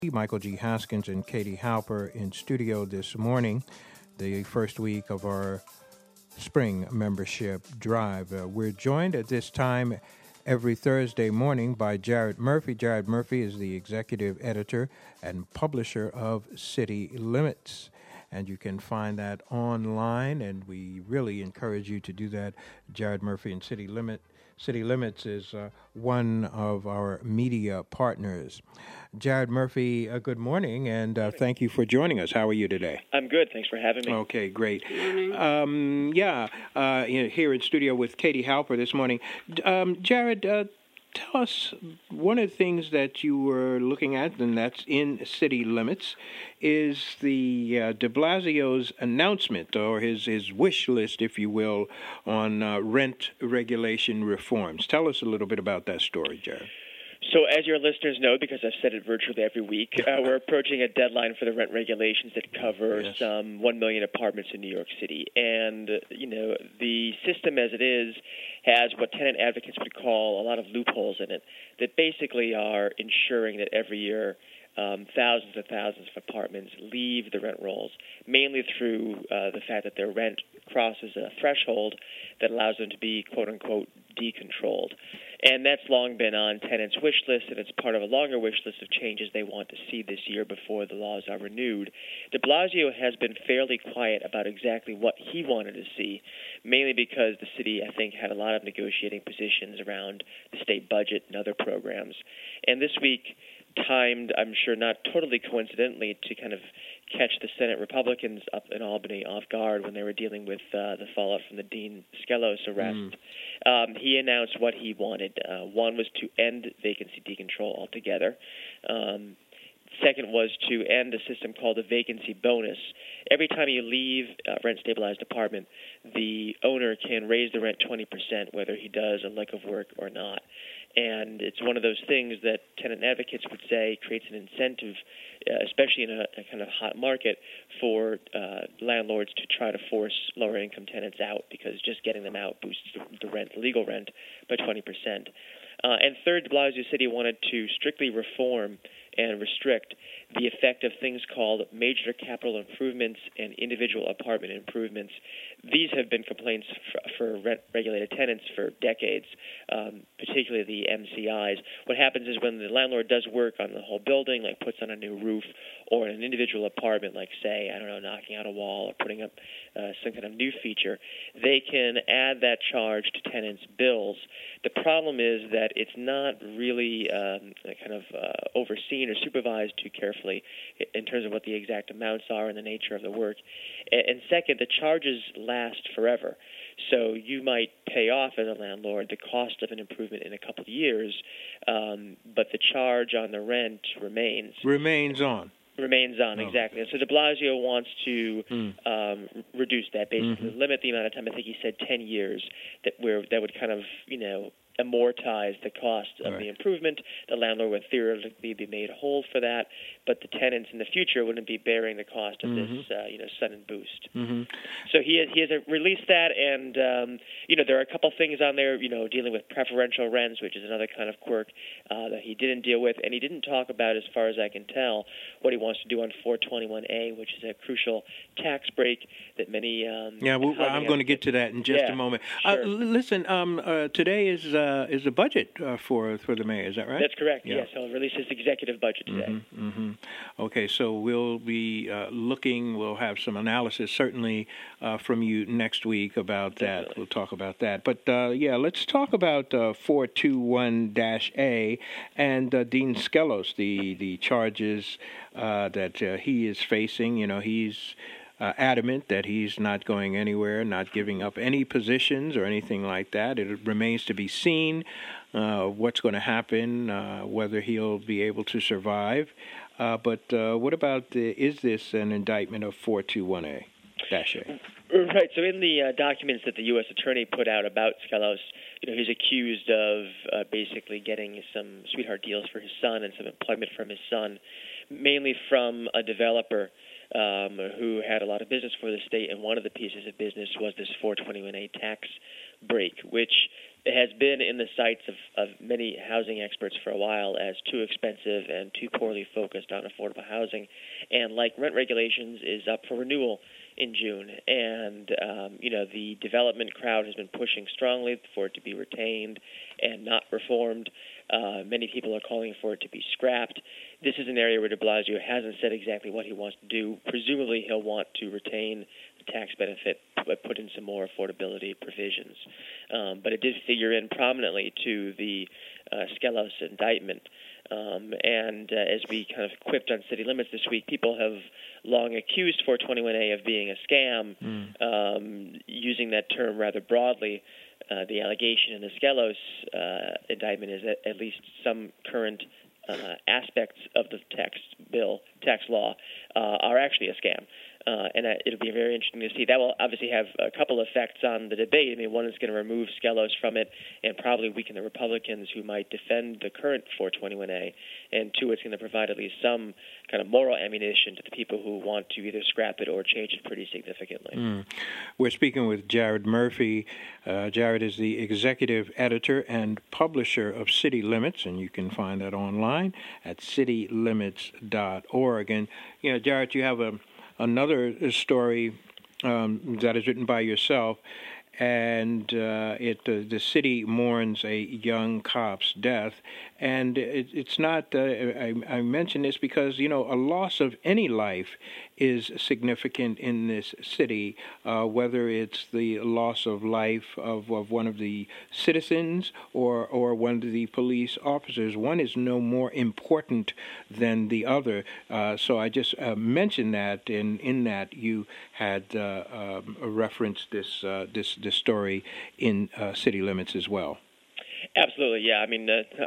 Michael G. Haskins and Katie Halper in studio this morning, the first week of our spring membership drive. We're joined at this time every Thursday morning by Jared Murphy. Jared Murphy is the executive editor and publisher of City Limits. And you can find that online, and we really encourage you to do that. Jared Murphy and City Limits is one of our media partners. Jared Murphy, good morning, and thank you for joining us. How are you today? I'm good. Thanks for having me. Okay, great. Here in studio with Katie Halper this morning. Jared, tell us, one of the things that you were looking at, and that's in City Limits, is the de Blasio's announcement, or his wish list, if you will, on rent regulation reforms. Tell us a little bit about that story, Jared. So as your listeners know, because I've said it virtually every week, we're approaching a deadline for the rent regulations that cover some 1 million apartments in New York City. And, the system as it is has what tenant advocates would call a lot of loopholes in it that basically are ensuring that every year thousands and thousands of apartments leave the rent rolls, mainly through the fact that their rent crosses a threshold that allows them to be, quote-unquote, decontrolled. And that's long been on tenants' wish list, and it's part of a longer wish list of changes they want to see this year before the laws are renewed. De Blasio has been fairly quiet about exactly what he wanted to see, mainly because the city, I think, had a lot of negotiating positions around the state budget and other programs. And this week, timed, I'm sure not totally coincidentally, to kind of catch the Senate Republicans up in Albany off guard when they were dealing with the fallout from the Dean Skelos arrest. He announced what he wanted. One was to end vacancy decontrol altogether. Second was to end a system called a vacancy bonus. Every time you leave a rent-stabilized apartment, the owner can raise the rent 20%, whether he does a lick of work or not. And it's one of those things that tenant advocates would say creates an incentive, especially in a kind of hot market, for landlords to try to force lower-income tenants out, because just getting them out boosts the rent, the legal rent, by 20%. And third, de Blasio City wanted to strictly reform and restrict the effect of things called major capital improvements and individual apartment improvements. These have been complaints for rent-regulated tenants for decades, particularly the MCIs. What happens is when the landlord does work on the whole building, like puts on a new roof, or an individual apartment, like, say, knocking out a wall or putting up some kind of new feature, they can add that charge to tenants' bills. The problem is that it's not really overseen or supervised too carefully in terms of what the exact amounts are and the nature of the work. And second, the charges last forever. So you might pay off as a landlord the cost of an improvement in a couple of years, but the charge on the rent remains. Remains on, exactly. And so de Blasio wants to reduce that, basically limit the amount of time. I think he said 10 years that would kind of, amortize the cost of the improvement. The landlord would theoretically be made whole for that, but the tenants in the future wouldn't be bearing the cost of this, sudden boost. So he has released that, and there are a couple things on there, dealing with preferential rents, which is another kind of quirk that he didn't deal with, and he didn't talk about, as far as I can tell, what he wants to do on 421A, which is a crucial tax break that many. I'm going to get to that in just a moment. Sure. Listen, today is the budget for the mayor. Is that right? That's correct. Yeah. Yes, he'll release his executive budget today. Okay, so we'll be looking. We'll have some analysis certainly from you next week about that. Definitely. We'll talk about that. But let's talk about 421-A and Dean Skelos, the charges that he is facing. He's adamant that he's not going anywhere, not giving up any positions or anything like that. It remains to be seen what's going to happen, whether he'll be able to survive. But what about, is this an indictment of 421A-A? Right. So in the documents that the U.S. Attorney put out about Skelos, he's accused of basically getting some sweetheart deals for his son and some employment from his son, mainly from a developer who had a lot of business for the state, and one of the pieces of business was this 421A tax break, which has been in the sights of many housing experts for a while as too expensive and too poorly focused on affordable housing, and like rent regulations is up for renewal in June, and the development crowd has been pushing strongly for it to be retained and not reformed. Many people are calling for it to be scrapped. This is an area where de Blasio hasn't said exactly what he wants to do. Presumably he'll want to retain the tax benefit but put in some more affordability provisions. But it did figure in prominently to the Skelos indictment. As we kind of quipped on City Limits this week, people have long accused 421A of being a scam, using that term rather broadly. The allegation in the Skelos indictment is that at least some current aspects of the tax law, are actually a scam. It'll be very interesting to see. That will obviously have a couple effects on the debate. I mean, one is going to remove Skelos from it and probably weaken the Republicans who might defend the current 421A. And two, it's going to provide at least some kind of moral ammunition to the people who want to either scrap it or change it pretty significantly. We're speaking with Jared Murphy. Jared is the executive editor and publisher of City Limits, and you can find that online at citylimits.org. And, Jared, you have another story that is written by yourself, and the city mourns a young cop's death. And it's not, I mention this because, a loss of any life is significant in this city, whether it's the loss of life of one of the citizens or one of the police officers. One is no more important than the other. So I just mentioned that, and in that you had referenced this story in City Limits as well. Absolutely, yeah. I mean,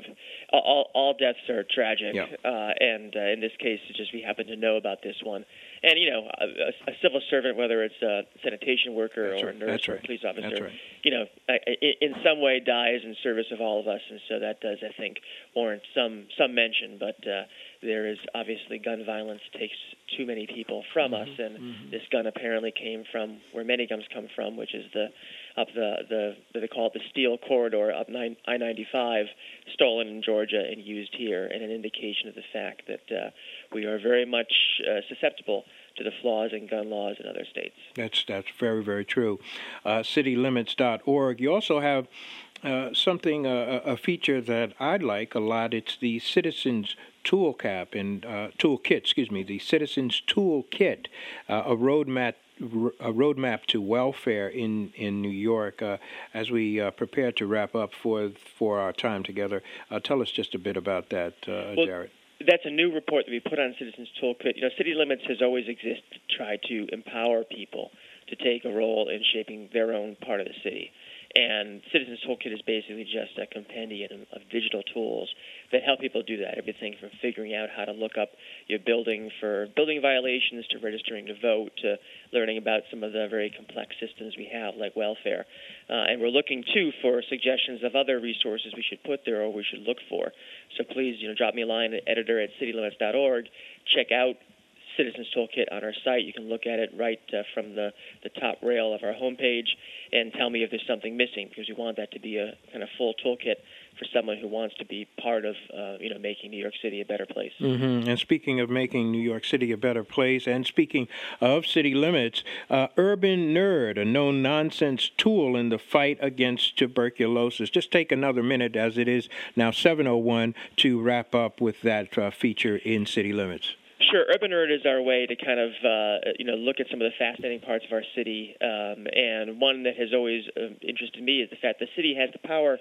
all deaths are tragic, yeah. And in this case, it's just we happen to know about this one. And, a civil servant, whether it's a sanitation worker or a nurse or a police officer, in some way dies in service of all of us. And so that does, I think, warrant some mention. But there is obviously gun violence takes too many people from us. And this gun apparently came from where many guns come from, which is they call it the Steel Corridor up I-95, stolen in Georgia and used here, and an indication of the fact that we are very much susceptible to the flaws in gun laws in other states. That's very, very true. Citylimits.org. You also have something, a feature that I like a lot. It's the Citizens Toolkit, the Citizens Toolkit, a roadmap to welfare in New York. As we prepare to wrap up for our time together, tell us just a bit about that, Jared. That's a new report that we put on Citizens Toolkit. City Limits has always existed to try to empower people to take a role in shaping their own part of the city. And Citizens Toolkit is basically just a compendium of digital tools that help people do that. Everything from figuring out how to look up your building for building violations to registering to vote to learning about some of the very complex systems we have like welfare. And we're looking, too, for suggestions of other resources we should put there or we should look for. So please, drop me a line at editor@citylimits.org. Check out Citizens Toolkit on our site. You can look at it right from the top rail of our homepage and tell me if there's something missing, because we want that to be a kind of full toolkit for someone who wants to be part of, making New York City a better place. And speaking of making New York City a better place, and speaking of City Limits, Urban Nerd, a no-nonsense tool in the fight against tuberculosis. Just take another minute, as it is now 7:01, to wrap up with that feature in City Limits. Sure. Urban Nerd is our way to kind of, look at some of the fascinating parts of our city. And one that has always interested me is the fact the city has the power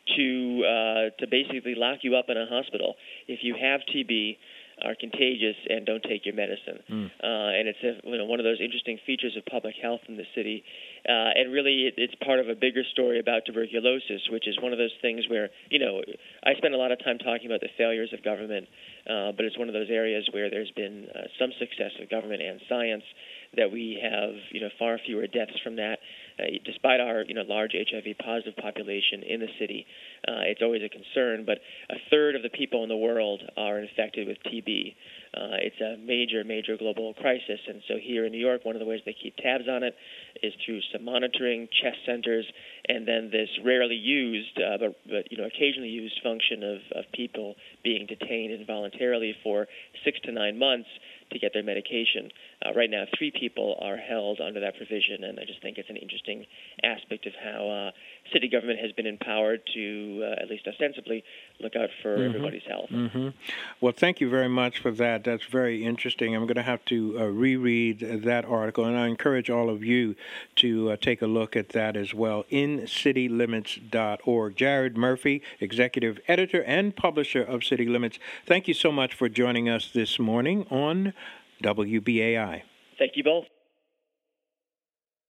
to basically lock you up in a hospital if you have TB, are contagious, and don't take your medicine. And it's one of those interesting features of public health in the city. And really, it's part of a bigger story about tuberculosis, which is one of those things where, I spend a lot of time talking about the failures of government, but it's one of those areas where there's been some success of government and science, that we have, far fewer deaths from that despite our large HIV positive population in the city, it's always a concern. But a third of the people in the world are infected with TB. It's a major, major global crisis. And so here in New York, one of the ways they keep tabs on it is through some monitoring, chest centers, and then this rarely used, but occasionally used function of people being detained involuntarily for 6 to 9 months to get their medication. Right now, 3 people are held under that provision, and I just think it's an interesting aspect of how city government has been empowered to, at least ostensibly, look out for everybody's health. Well, thank you very much for that. That's very interesting. I'm going to have to reread that article, and I encourage all of you to take a look at that as well, InCityLimits.org. Jared Murphy, Executive Editor and Publisher of City Limits, thank you so much for joining us this morning on WBAI. Thank you both.